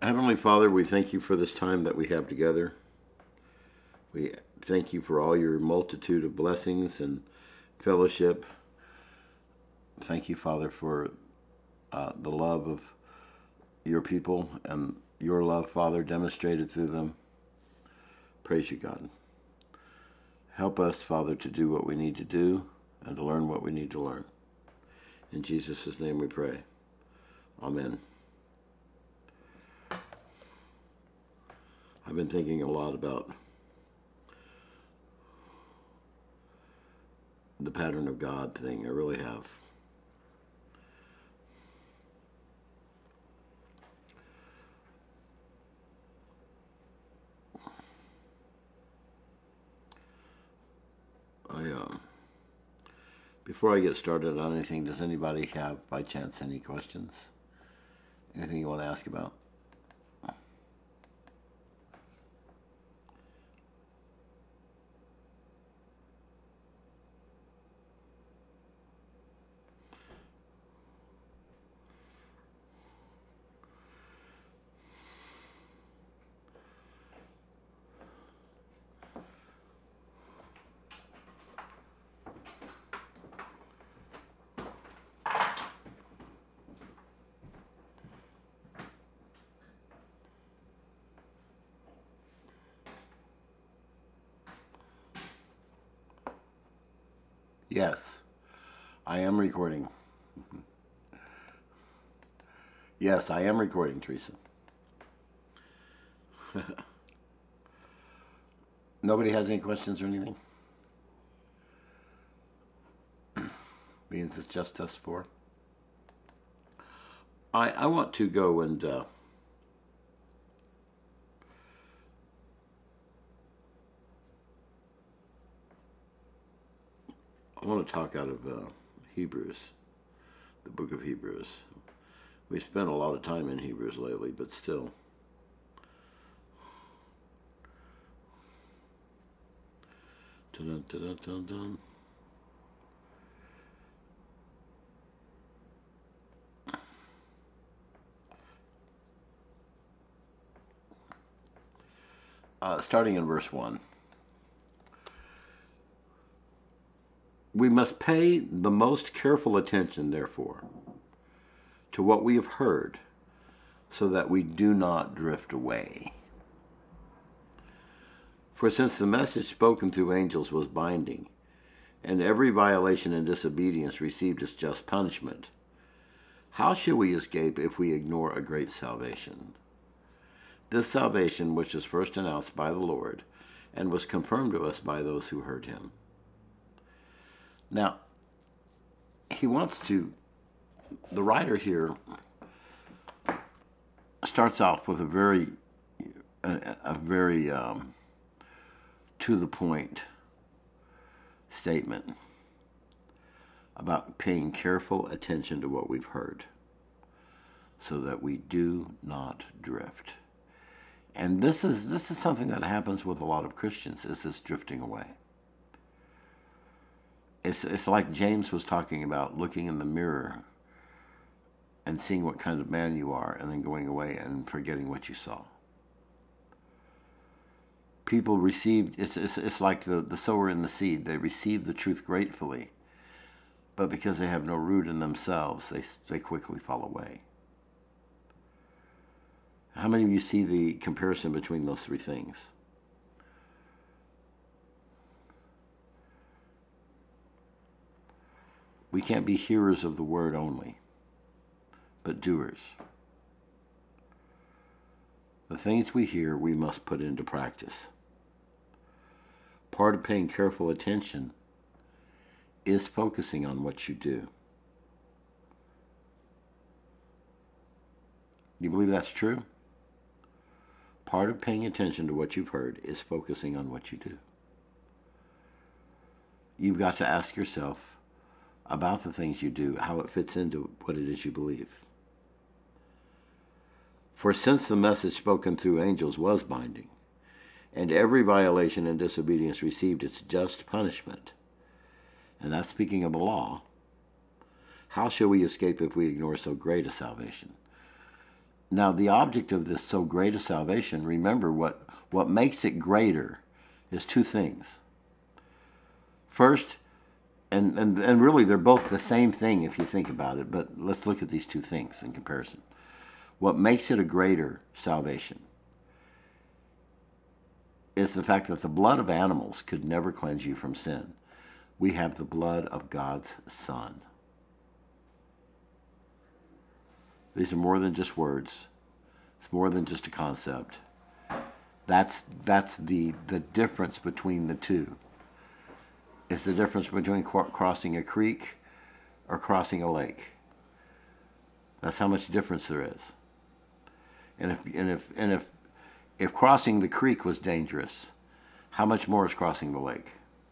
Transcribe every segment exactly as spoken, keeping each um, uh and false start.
Heavenly Father, we thank you for this time that we have together. We thank you for all your multitude of blessings and fellowship. Thank you, Father, for uh, the love of your people and your love, Father, demonstrated through them. Praise you, God. Help us, Father, to do what we need to do and to learn what we need to learn. In Jesus' name we pray. Amen. I've been thinking a lot about the pattern of God thing. I really have. I, uh, before I get started on anything, does anybody have, by chance, any questions? Anything you want to ask about? Yes, I am recording. Yes, I am recording, Teresa. Nobody has any questions or anything? Means it's just us four. I, I want to go and uh, I want to talk out of uh, Hebrews, the book of Hebrews. We've spent a lot of time in Hebrews lately, but still. Dun, dun, dun, dun, dun. Uh, starting in verse one. We must pay the most careful attention, therefore, to what we have heard, so that we do not drift away. For since the message spoken through angels was binding, and every violation and disobedience received its just punishment, how shall we escape if we ignore a great salvation? This salvation, which is first announced by the Lord, and was confirmed to us by those who heard him. Now, he wants to, the writer here starts off with a very, a, a very um, to-the-point statement about paying careful attention to what we've heard so that we do not drift. And this is, this is something that happens with a lot of Christians, is this drifting away. It's it's like James was talking about, looking in the mirror and seeing what kind of man you are and then going away and forgetting what you saw. People received, it's it's, it's like the, the sower and the seed. They receive the truth gratefully, but because they have no root in themselves, they, they quickly fall away. How many of you see the comparison between those three things? We can't be hearers of the word only, but doers. The things we hear, we must put into practice. Part of paying careful attention is focusing on what you do. Do you believe that's true? Part of paying attention to what you've heard is focusing on what you do. You've got to ask yourself about the things you do, how it fits into what it is you believe. For since the message spoken through angels was binding, and every violation and disobedience received its just punishment, and that's speaking of the law, how shall we escape if we ignore so great a salvation? Now, the object of this so great a salvation, remember what, what makes it greater is two things. First, and, and, and really they're both the same thing if you think about it, but let's look at these two things in comparison. What makes it a greater salvation is the fact that the blood of animals could never cleanse you from sin. We have the blood of God's Son. These are more than just words. It's more than just a concept. That's that's the the difference between the two. It's the difference between crossing a creek or crossing a lake. That's how much difference there is. And if and if and if if crossing the creek was dangerous, how much more is crossing the lake?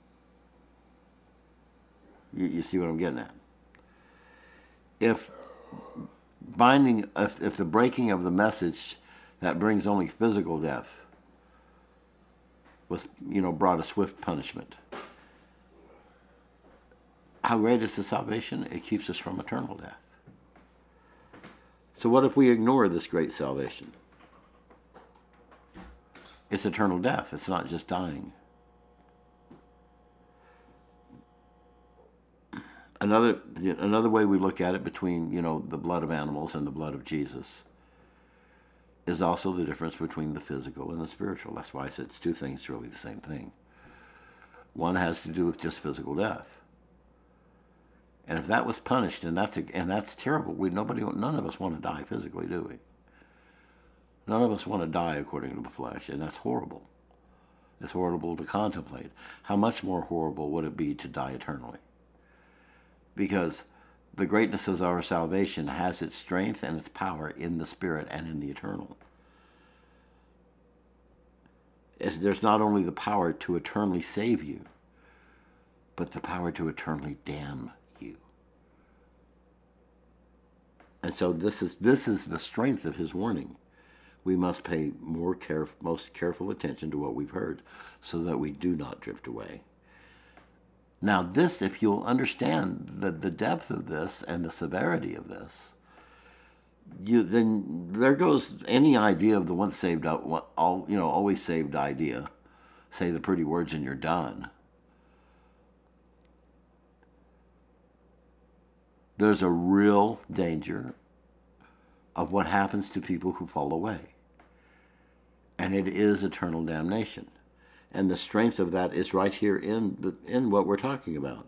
You, you see what I'm getting at? If binding, if, if the breaking of the message that brings only physical death was, you know, brought a swift punishment, how great is the salvation? It keeps us from eternal death. So what if we ignore this great salvation? It's eternal death. It's not just dying. Another another way we look at it between, you know, the blood of animals and the blood of Jesus is also the difference between the physical and the spiritual. That's why I said it's two things, really the same thing. One has to do with just physical death. And if that was punished, and that's a, and that's terrible. We nobody none of us want to die physically, do we? None of us want to die according to the flesh, and that's horrible. It's horrible to contemplate. How much more horrible would it be to die eternally? Because the greatness of our salvation has its strength and its power in the Spirit and in the eternal. There's not only the power to eternally save you, but the power to eternally damn you. And so this is this is the strength of his warning. We must pay more care, most careful attention to what we've heard so that we do not drift away. Now this, if you'll understand the, the depth of this and the severity of this, you then there goes any idea of the once saved, all you know, always saved idea. Say the pretty words and you're done. There's a real danger of what happens to people who fall away. And it is eternal damnation. And the strength of that is right here in the in what we're talking about.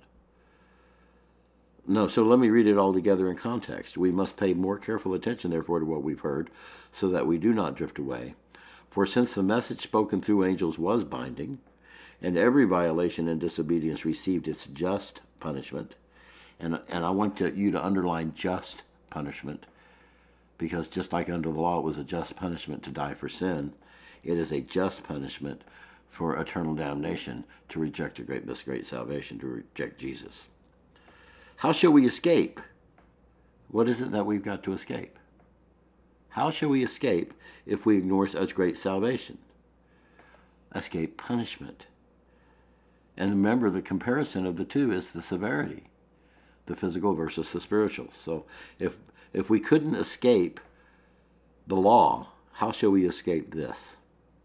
No, so let me read it all together in context. We must pay more careful attention, therefore, to what we've heard, so that we do not drift away. For since the message spoken through angels was binding, and every violation and disobedience received its just punishment, and, and I want to, you to underline just punishment, because just like under the law it was a just punishment to die for sin, it is a just punishment for eternal damnation to reject a great, this great salvation, to reject Jesus. How shall we escape? What is it that we've got to escape? How shall we escape if we ignore such great salvation? Escape punishment. And remember, the comparison of the two is the severity, the physical versus the spiritual. So if if we couldn't escape the law, how shall we escape this?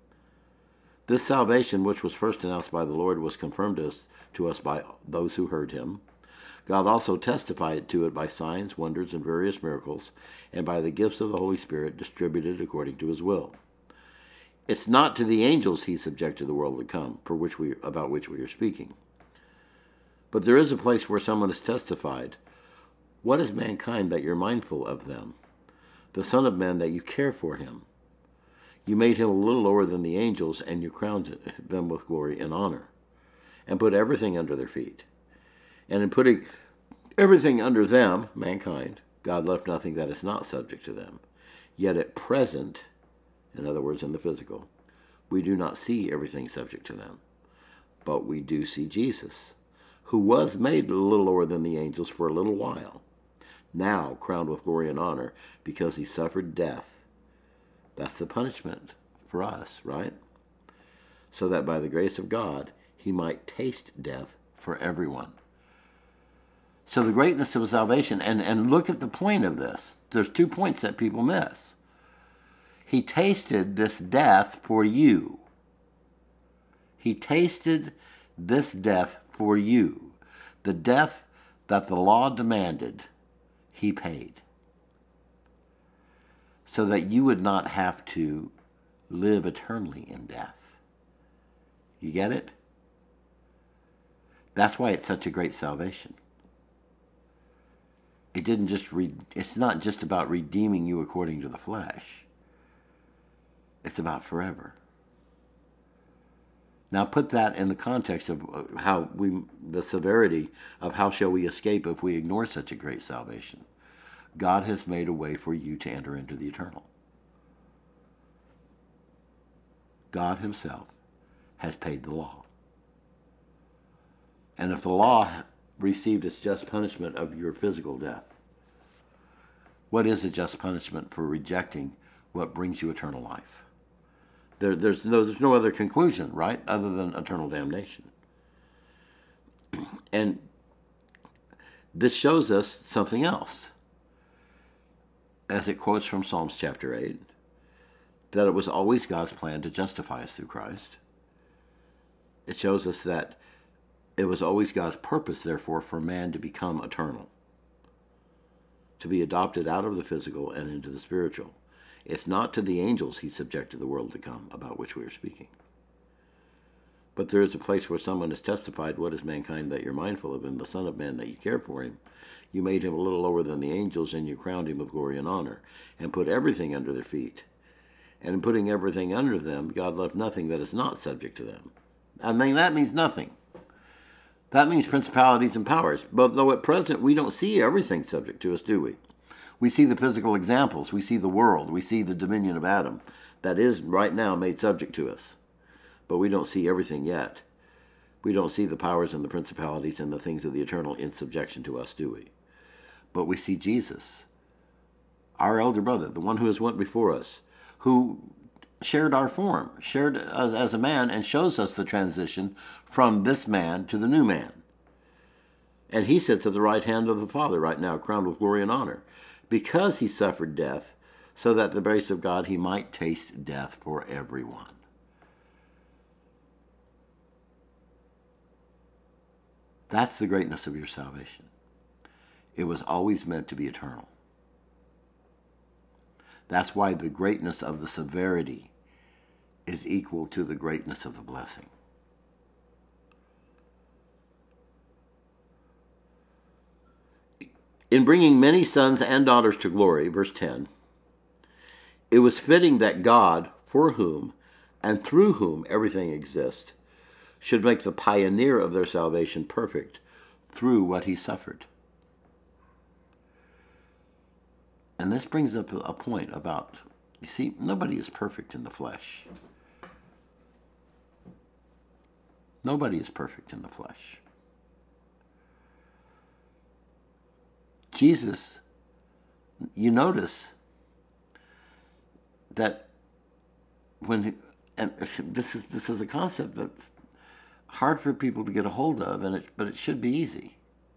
This salvation, which was first announced by the Lord, was confirmed to us, to us by those who heard him. God also testified to it by signs, wonders, and various miracles, and by the gifts of the Holy Spirit distributed according to his will. It's not to the angels he subjected the world to come, for which we about which we are speaking. But there is a place where someone has testified, "What is mankind that you're mindful of them? The Son of Man that you care for him? You made him a little lower than the angels, and you crowned them with glory and honor, and put everything under their feet. And in putting everything under them, mankind, God left nothing that is not subject to them. Yet at present," in other words, in the physical, "we do not see everything subject to them. But we do see Jesus, who was made a little lower than the angels for a little while, now crowned with glory and honor, because he suffered death." That's the punishment for us, right? "So that by the grace of God, he might taste death for everyone." So the greatness of salvation, and, and look at the point of this. There's two points that people miss. He tasted this death for you. He tasted this death for you. The death that the law demanded, he paid. So that you would not have to live eternally in death. You get it? That's why it's such a great salvation. It didn't just re- it's not just about redeeming you according to the flesh. It's about forever. Now put that in the context of how we, the severity of how shall we escape if we ignore such a great salvation. God has made a way for you to enter into the eternal. God himself has paid the law. And if the law received its just punishment of your physical death, what is a just punishment for rejecting what brings you eternal life? There, there's, no, there's no other conclusion, right, other than eternal damnation. And this shows us something else. As it quotes from Psalms chapter eight, that it was always God's plan to justify us through Christ. It shows us that it was always God's purpose, therefore, for man to become eternal, to be adopted out of the physical and into the spiritual. It's not to the angels he subjected the world to come, about which we are speaking. But there is a place where someone has testified, what is mankind that you're mindful of him, the Son of Man that you care for him. You made him a little lower than the angels, and you crowned him with glory and honor, and put everything under their feet. And in putting everything under them, God left nothing that is not subject to them. I mean, that means nothing. That means principalities and powers. But though at present we don't see everything subject to us, do we? We see the physical examples. We see the world. We see the dominion of Adam that is right now made subject to us. But we don't see everything yet. We don't see the powers and the principalities and the things of the eternal in subjection to us, do we? But we see Jesus, our elder brother, the one who has went before us, who shared our form, shared us as a man, and shows us the transition from this man to the new man. And he sits at the right hand of the Father right now, crowned with glory and honor, because he suffered death, so that the grace of God he might taste death for everyone. That's the greatness of your salvation. It was always meant to be eternal. That's why the greatness of the severity is equal to the greatness of the blessing. In bringing many sons and daughters to glory, verse ten, it was fitting that God, for whom and through whom everything exists, should make the pioneer of their salvation perfect through what he suffered. And this brings up a point about, you see, nobody is perfect in the flesh. Nobody is perfect in the flesh. Jesus, you notice that when, and this is this is a concept that's hard for people to get a hold of, and it, but it should be easy.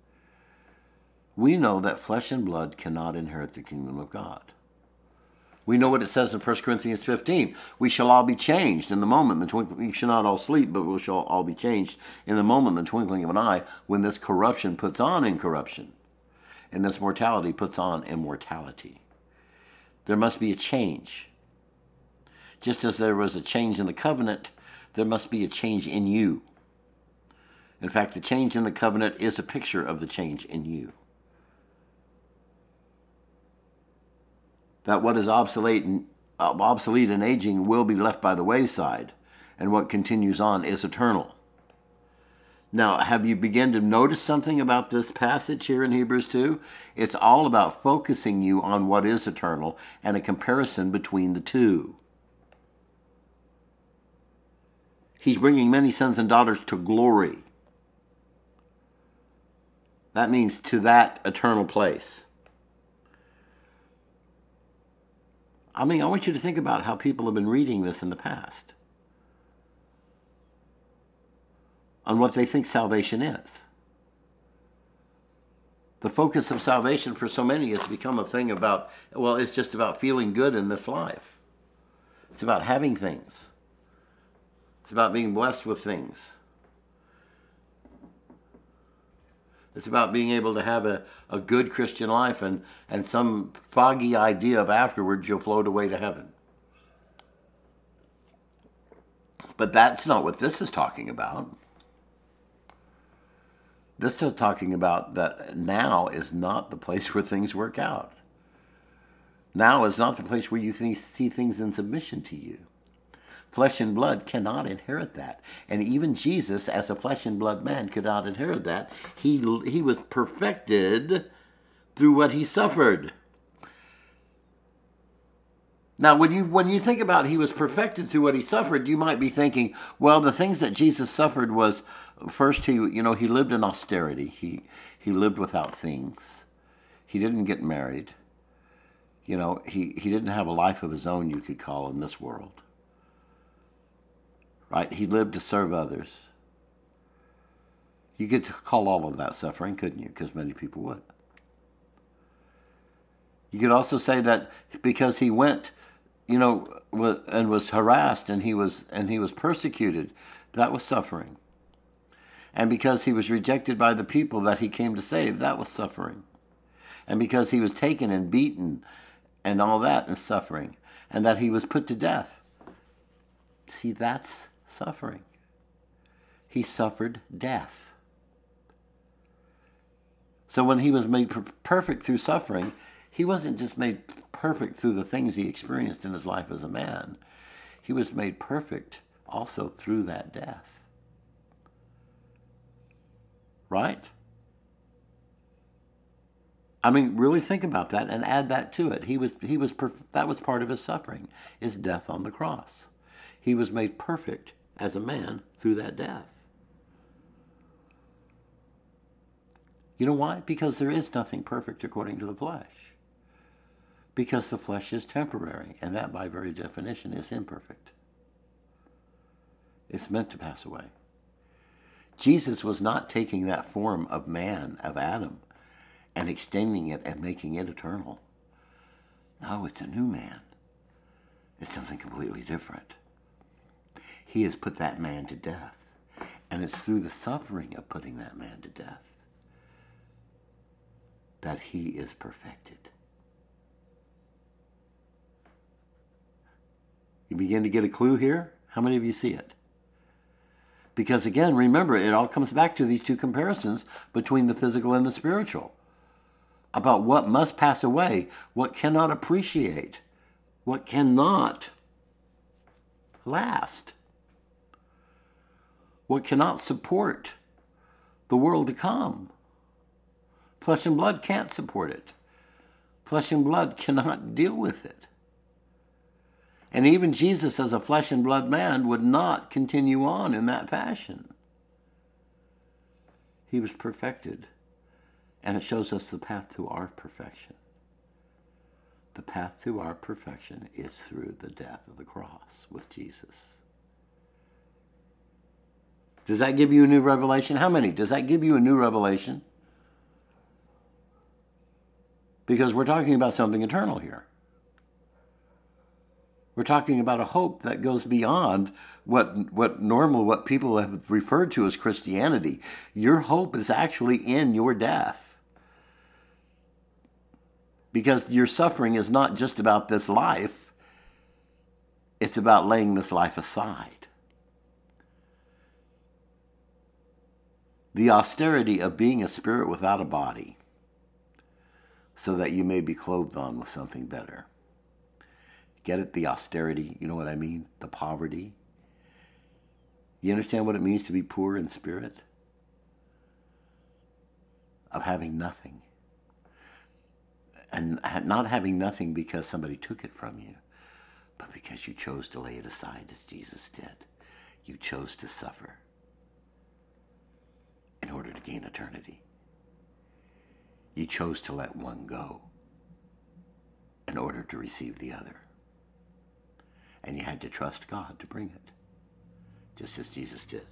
We know that flesh and blood cannot inherit the kingdom of God. We know what it says in First Corinthians fifteen. We shall all be changed in the moment. The twinkling, we shall not all sleep, but we shall all be changed in the moment, the twinkling of an eye, when this corruption puts on incorruption, and this mortality puts on immortality. There must be a change. Just as there was a change in the covenant, there must be a change in you. In fact, the change in the covenant is a picture of the change in you. That what is obsolete and, uh, obsolete and aging will be left by the wayside, and what continues on is eternal. Now, have you begun to notice something about this passage here in Hebrews two? It's all about focusing you on what is eternal and a comparison between the two. He's bringing many sons and daughters to glory. That means to that eternal place. I mean, I want you to think about how people have been reading this in the past, on what they think salvation is. The focus of salvation for so many has become a thing about, well, it's just about feeling good in this life. It's about having things. It's about being blessed with things. It's about being able to have a, a good Christian life, and, and some foggy idea of afterwards you'll float away to heaven. But that's not what this is talking about. This is talking about that now is not the place where things work out. Now is not the place where you th- see things in submission to you. Flesh and blood cannot inherit that. And even Jesus, as a flesh and blood man, could not inherit that. He, he was perfected through what he suffered. Now, when you when you think about he was perfected through what he suffered, you might be thinking, well, the things that Jesus suffered was, first, he you know he lived in austerity. He he lived without things. He didn't get married. You know, he, he didn't have a life of his own, you could call, in this world. Right? He lived to serve others. You could call all of that suffering, couldn't you? Because many people would. You could also say that because he went, you know, and was harassed and he was and he was persecuted, that was suffering. And because he was rejected by the people that he came to save, that was suffering. And because he was taken and beaten and all that and suffering, and that he was put to death. See, that's suffering. He suffered death. So when he was made perfect through suffering, he wasn't just made perfect through the things he experienced in his life as a man. He was made perfect also through that death. Right? I mean, really think about that and add that to it. He was, he was, perf- that was part of his suffering, his death on the cross. He was made perfect as a man through that death. You know why? Because there is nothing perfect according to the flesh. Because the flesh is temporary, and that by very definition is imperfect. It's meant to pass away. Jesus was not taking that form of man, of Adam, and extending it and making it eternal. No, it's a new man. It's something completely different. He has put that man to death. And it's through the suffering of putting that man to death that he is perfected. You begin to get a clue here? How many of you see it? Because again, remember, it all comes back to these two comparisons between the physical and the spiritual. About what must pass away, what cannot appreciate, what cannot last, what cannot support the world to come. Flesh and blood can't support it. Flesh and blood cannot deal with it. And even Jesus, as a flesh and blood man, would not continue on in that fashion. He was perfected. And it shows us the path to our perfection. The path to our perfection is through the death of the cross with Jesus. Does that give you a new revelation? How many? Does that give you a new revelation? Because we're talking about something eternal here. We're talking about a hope that goes beyond what what normal, what people have referred to as Christianity. Your hope is actually in your death. Because your suffering is not just about this life. It's about laying this life aside. The austerity of being a spirit without a body, so that you may be clothed on with something better. Get it? The austerity, you know what I mean? The poverty. You understand what it means to be poor in spirit? Of having nothing. And not having nothing because somebody took it from you, but because you chose to lay it aside as Jesus did. You chose to suffer in order to gain eternity. You chose to let one go in order to receive the other. And you had to trust God to bring it, just as Jesus did.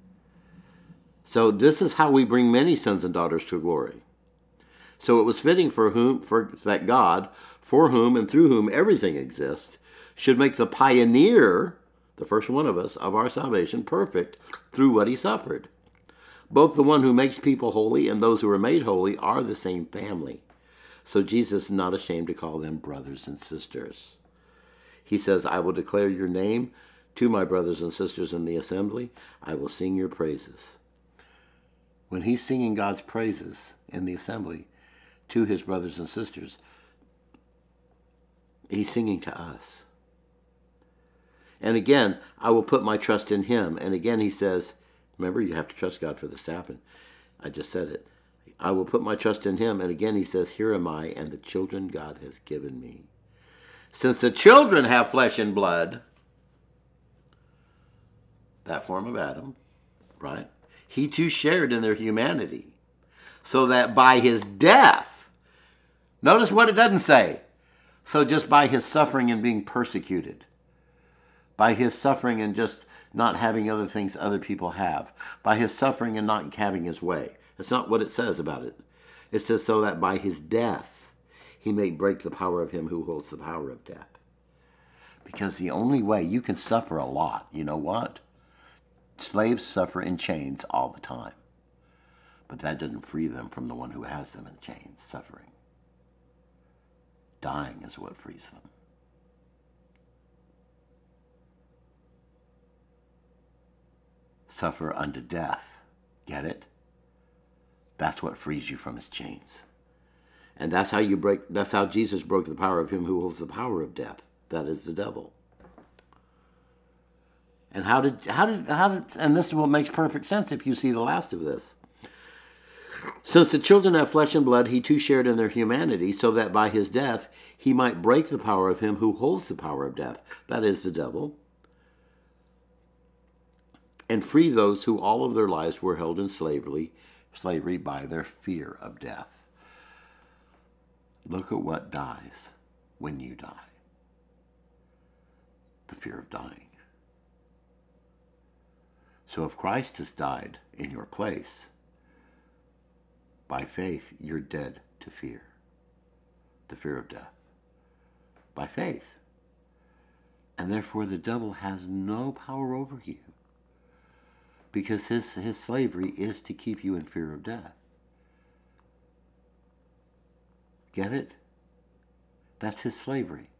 So this is how we bring many sons and daughters to glory. So it was fitting for whom, for that God, for whom and through whom everything exists, should make the pioneer, the first one of us, of our salvation perfect through what he suffered. Both the one who makes people holy and those who are made holy are the same family. So Jesus is not ashamed to call them brothers and sisters. He says, I will declare your name to my brothers and sisters in the assembly. I will sing your praises. When he's singing God's praises in the assembly to his brothers and sisters, he's singing to us. And again, I will put my trust in him. And again, he says, remember, you have to trust God for this to happen. I just said it. I will put my trust in him. And again, he says, here am I and the children God has given me. Since the children have flesh and blood, that form of Adam, right? He too shared in their humanity, so that by his death, notice what it doesn't say. So just by his suffering and being persecuted, by his suffering and just not having other things other people have, by his suffering and not having his way. That's not what it says about it. It says so that by his death, he may break the power of him who holds the power of death. Because the only way you can suffer a lot, you know what? Slaves suffer in chains all the time. But that doesn't free them from the one who has them in chains, suffering. Dying is what frees them. Suffer unto death. Get it? That's what frees you from his chains. And that's how you break, that's how Jesus broke the power of him who holds the power of death. That is the devil. And how did, how did, how did, and this is what makes perfect sense if you see the last of this. Since the children have flesh and blood, he too shared in their humanity, so that by his death he might break the power of him who holds the power of death. That is the devil. And free those who all of their lives were held in slavery, slavery by their fear of death. Look at what dies when you die. The fear of dying. So if Christ has died in your place, by faith you're dead to fear. The fear of death. By faith. And therefore the devil has no power over you. Because his, his slavery is to keep you in fear of death. Get it? That's his slavery.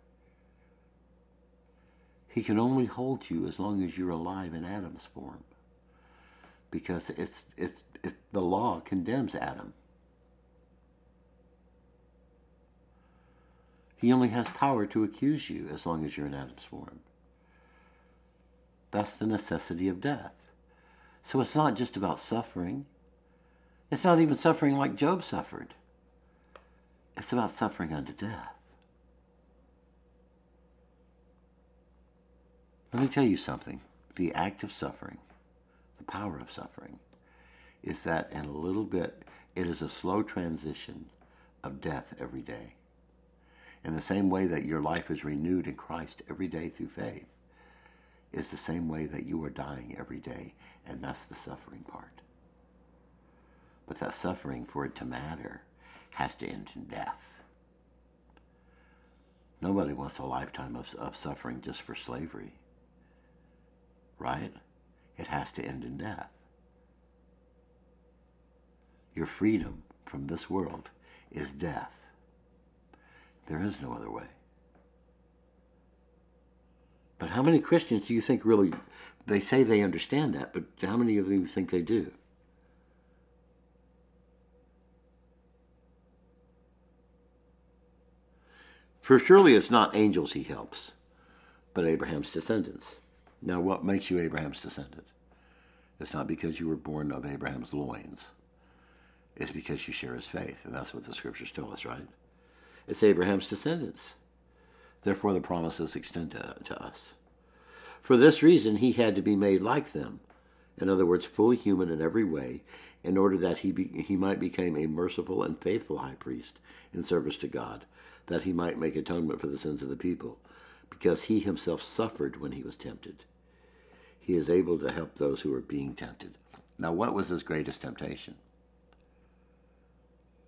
He can only hold you as long as you're alive in Adam's form. Because it's, it's, it's, the law condemns Adam. He only has power to accuse you as long as you're in Adam's form. That's the necessity of death. So it's not just about suffering. It's not even suffering like Job suffered. It's about suffering unto death. Let me tell you something. The act of suffering, the power of suffering, is that in a little bit, it is a slow transition of death every day. In the same way that your life is renewed in Christ every day through faith, it's the same way that you are dying every day, and that's the suffering part. But that suffering, for it to matter, has to end in death. Nobody wants a lifetime of, of suffering just for slavery. Right? It has to end in death. Your freedom from this world is death. There is no other way. But how many Christians do you think really, they say they understand that, but how many of you think they do? For surely it's not angels he helps, but Abraham's descendants. Now what makes you Abraham's descendant? It's not because you were born of Abraham's loins. It's because you share his faith, and that's what the scriptures tell us, right? It's Abraham's descendants. Therefore the promises extend to, to us. For this reason he had to be made like them, in other words, fully human in every way, in order that he, be, he might become a merciful and faithful high priest in service to God, that he might make atonement for the sins of the people, because he himself suffered when he was tempted. He is able to help those who are being tempted. Now, what was his greatest temptation?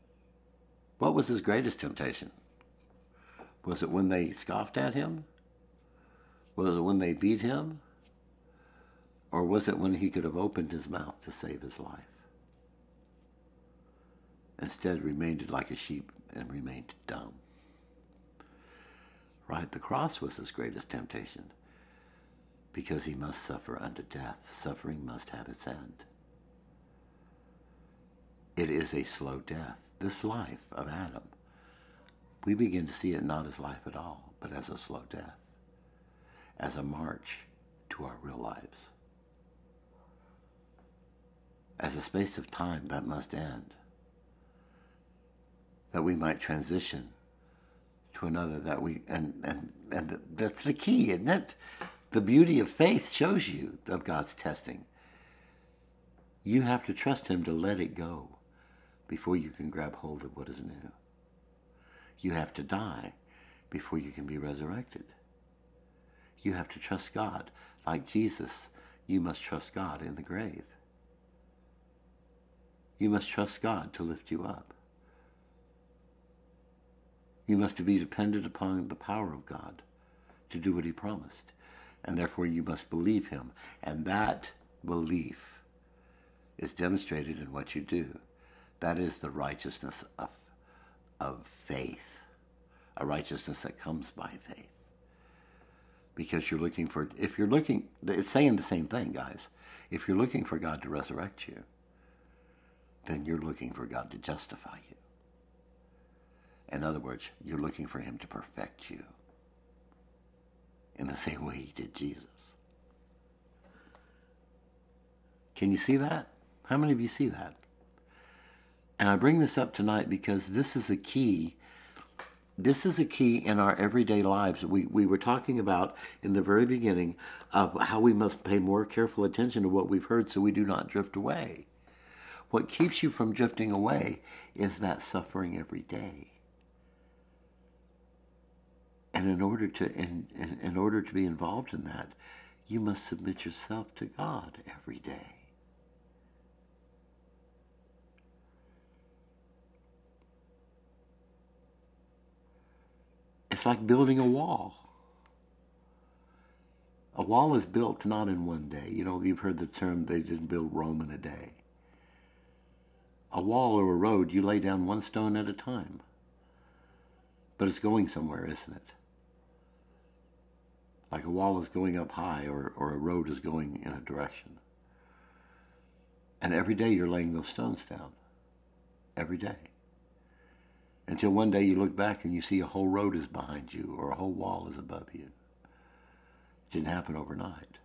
What was his greatest temptation? Was it when they scoffed at him? Was it when they beat him? Or was it when he could have opened his mouth to save his life? Instead remained like a sheep and remained dumb. Right? The cross was his greatest temptation, because he must suffer unto death. Suffering must have its end. It is a slow death. This life of Adam, we begin to see it not as life at all, but as a slow death, as a march to our real lives, as a space of time that must end, that we might transition to another, that we, and, and, and that's the key, isn't it? The beauty of faith shows you of God's testing. You have to trust him to let it go before you can grab hold of what is new. You have to die before you can be resurrected. You have to trust God. Like Jesus, you must trust God in the grave. You must trust God to lift you up. You must be dependent upon the power of God to do what he promised. And therefore you must believe him. And that belief is demonstrated in what you do. That is the righteousness of, of faith. A righteousness that comes by faith. Because you're looking for, if you're looking, it's saying the same thing, guys. If you're looking for God to resurrect you, then you're looking for God to justify you. In other words, you're looking for him to perfect you in the same way he did Jesus. Can you see that? How many of you see that? And I bring this up tonight because this is a key. This is a key in our everyday lives. We, we were talking about in the very beginning of how we must pay more careful attention to what we've heard so we do not drift away. What keeps you from drifting away is that suffering every day. And in order to in, in, in order to be involved in that, you must submit yourself to God every day. It's like building a wall. A wall is built not in one day. You know, you've heard the term, they didn't build Rome in a day. A wall or a road, you lay down one stone at a time. But it's going somewhere, isn't it? Like a wall is going up high, or, or a road is going in a direction. And every day you're laying those stones down. Every day. Until one day you look back and you see a whole road is behind you, or a whole wall is above you. It didn't happen overnight.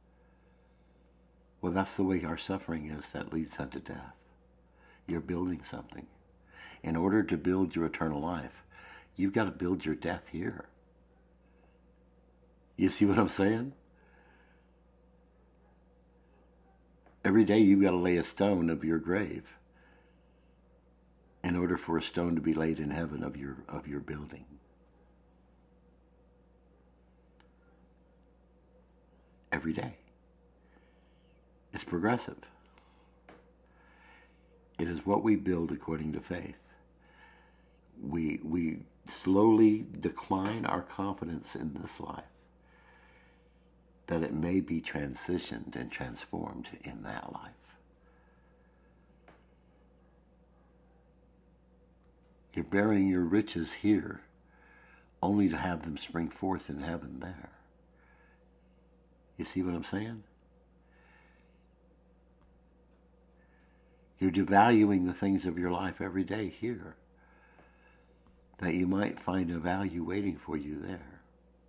Well, that's the way our suffering is that leads unto death. You're building something. In order to build your eternal life, you've got to build your death here. You see what I'm saying? Every day you've got to lay a stone of your grave in order for a stone to be laid in heaven of your of your building. Every day. It's progressive. It is what we build according to faith. We we slowly decline our confidence in this life, that it may be transitioned and transformed in that life. You're burying your riches here, only to have them spring forth in heaven there. You see what I'm saying? You're devaluing the things of your life every day here, that you might find a value waiting for you there.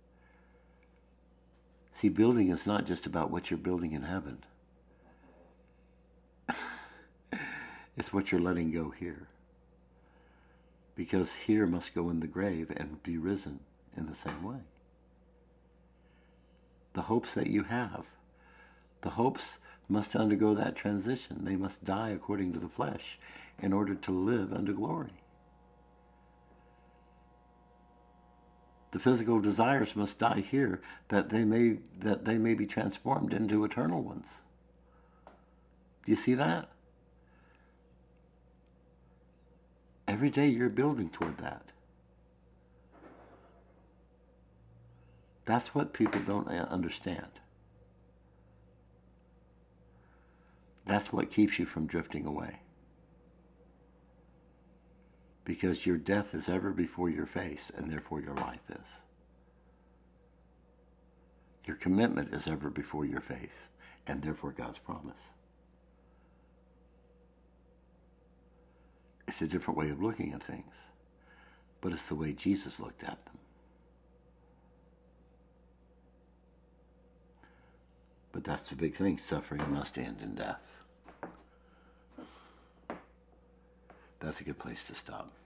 See, building is not just about what you're building in heaven. It's what you're letting go here. Because here must go in the grave and be risen in the same way. The hopes that you have, the hopes must undergo that transition. They must die according to the flesh in order to live unto glory. The physical desires must die here, that they may that they may be transformed into eternal ones. Do you see that? Every day you're building toward that. That's what people don't understand. That's what keeps you from drifting away. Because your death is ever before your face, and therefore your life is. Your commitment is ever before your faith, and therefore God's promise. It's a different way of looking at things, but it's the way Jesus looked at them. But that's the big thing. Suffering must end in death. That's a good place to stop.